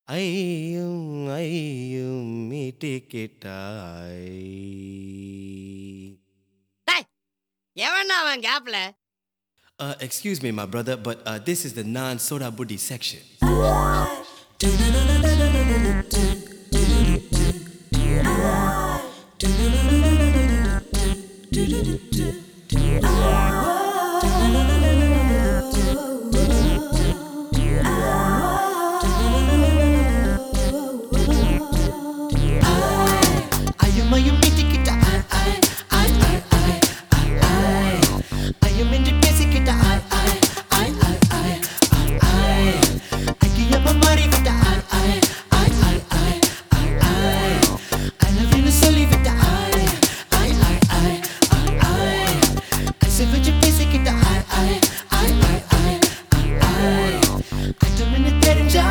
ஐயும் ஐயும் மீட்டிக்கிட்டாய். டேய் எவன்டா அவன் கேப்ல? Excuse me, my brother, but this is the non-soda buddhi section. ஐயும் மீட்டிக்கிட்ட ஐயும் என்று பேசிக்கிட்ட ஐக்கியமா மாறிவிட்ட I love you சொல்லிவிட்ட ஐசை வச்சு பேசிக்கிட்ட ஐட்டம்னு தெரிஞ்சா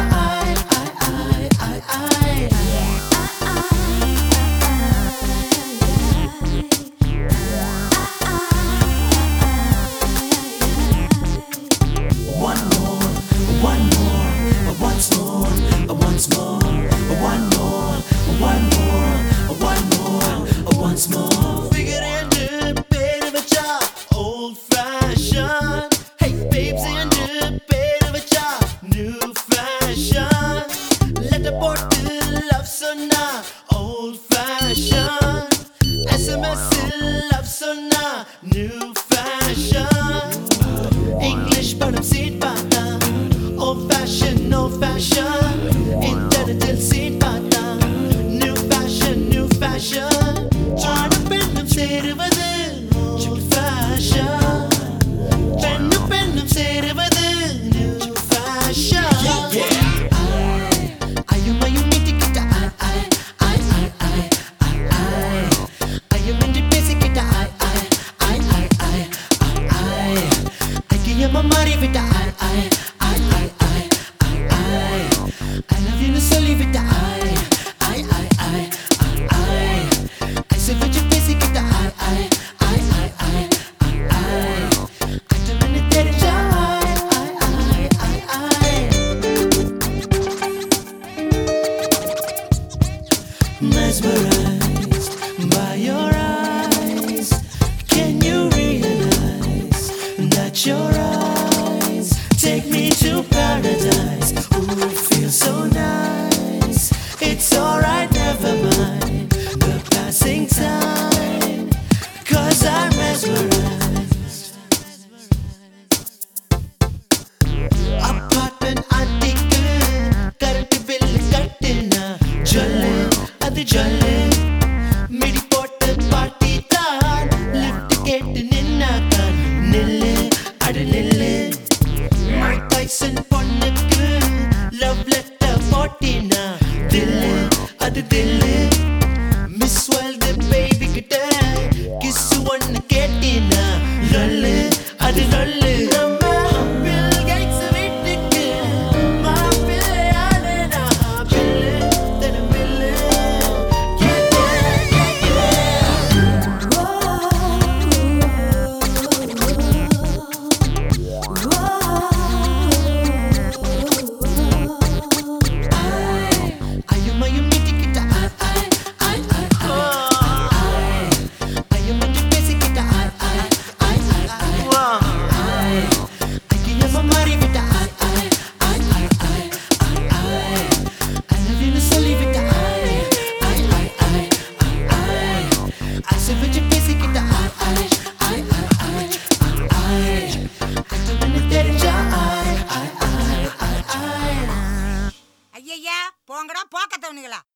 once more. Figure into பேரு வச்சா old fashion. Hey babes into பேரு வச்சா new fashion. Letter போட்டு love சொன்னா old fashion. SMS love சொன்னா new fashion. English படம் சீட் பார்த்தா old fashion, old fashion. Internet seat பார்த்தா new fashion, new fashion. ஆணும் பெண்ணும் சேருவது new fashion. பெண்ணும் பெண்ணும் சேருவது new fashion. ஐயும் ஐயும் மீட்டிக்கிட்ட ஐயும் என்று பேசிக்கிட்ட ஐக்கியமா மாறிவிட்ட I love you சொல்லிவிட்ட ஐசை வச்சு பேசிக்கிட்ட ஐட்டம்னு தெரிஞ்சா mesmerized by your eyes. Can you realize that your eyes take me to paradise? Ooh, it feels so nice. It's alright, never mind the passing time, 'cause I'm mesmerized. Apartment antique current bill கட்டினா ஜொல்லு அது ஜொல்லு midi போட்டு பாட்டி தான் lift கேட்டு நின்னாதான் நில்லு அடு நில்லு Mike Tyson பொண்ணுக்கு லவ் லெட்டர் போட்டினா தில்லு அது தில்லு மிஸ் வேர்ல்டு பேபி கிட்ட கிஸ் ஒன்னு கேட்டினா லொல்லு அது லொல்லு பில் கேட்ஸ் வீட்டுக்கு மாப்பிள்ளையானே நான் பில்லு தன பில்லு ஐயும் ஐயும் மீட்டிக்கிட்ட ஐயும் என்று பேசிக்கிட்ட ஐக்கியமா மாறிவிட்ட I love you சொல்லிவிட்ட ஐசை வச்சு பேசிக்கிட்ட ஐட்டம்னு தெரிஞ்சா ஐயய்யா போங்கடா போக்கத்தவனுங்களா.